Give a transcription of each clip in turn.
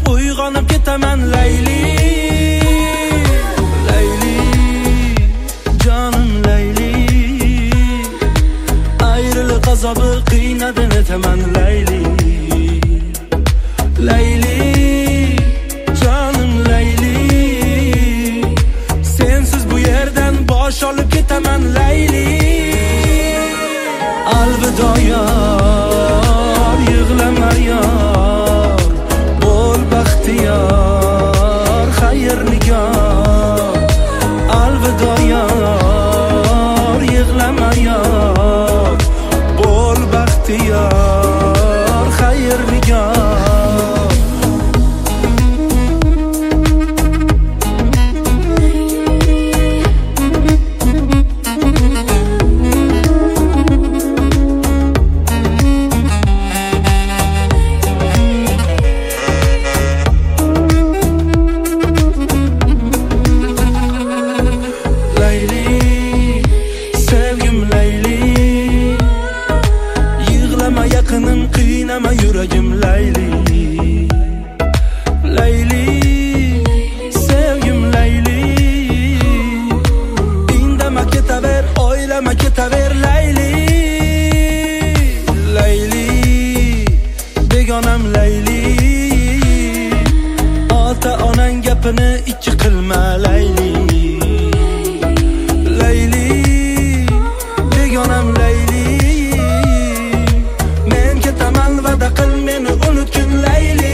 uyg'onib ketaman Layli, Layli, jonim Layli. Ayriliq azobi qiynadi netaman Layli, Layli, jonim Layli. Sensiz bu yerdan bosh olib ketaman Layli. Alvido yor, yig'lama yor, bo'l baxtiyor, xayr nigor. Alvido yor, yig'lama yor, bo'l baxtiyor, xayr nigor. Yaqinin qiynama yuragim Layli, Layli, sevgim Layli. Indama ketaver, o'ylama ketaver Layli, Layli, begonam Layli. Ota onang gapini ikki qilma Layli, Layli, begonam Layli. Va'da qil meni unutgin Layli.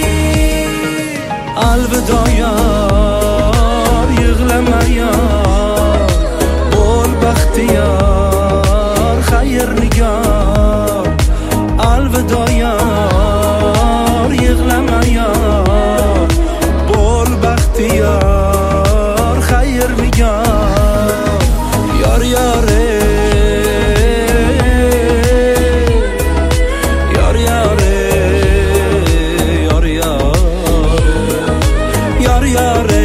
Alvido yor, yig'lama yor, bo'l baxtiyor, xayr nigor. Alvido yor, yig'lama yor, bo'l baxtiyor, xayr nigor. Yor yore, yare